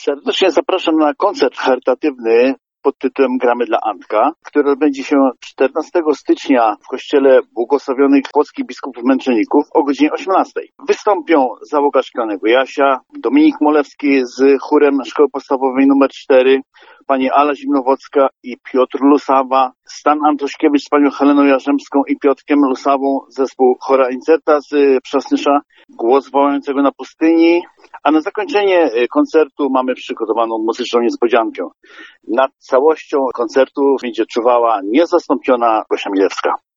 Serdecznie zapraszam na koncert charytatywny pod tytułem Gramy dla Antka, który odbędzie się 14 stycznia w kościele błogosławionych płockich biskupów męczenników o godzinie 18. Wystąpią załoga Szklanego Jasia, Dominik Molewski z chórem Szkoły Podstawowej nr 4, pani Ala Zimnowocka i Piotr Lusawa, Stan Antośkiewicz z panią Heleną Jarzębską i Piotrkiem Lusawą, zespół Chora Incerta z Przasnysza, głos wołającego na pustyni, a na zakończenie koncertu mamy przygotowaną muzyczną niespodziankę. Nad całością koncertu będzie czuwała niezastąpiona Gosia Milewska.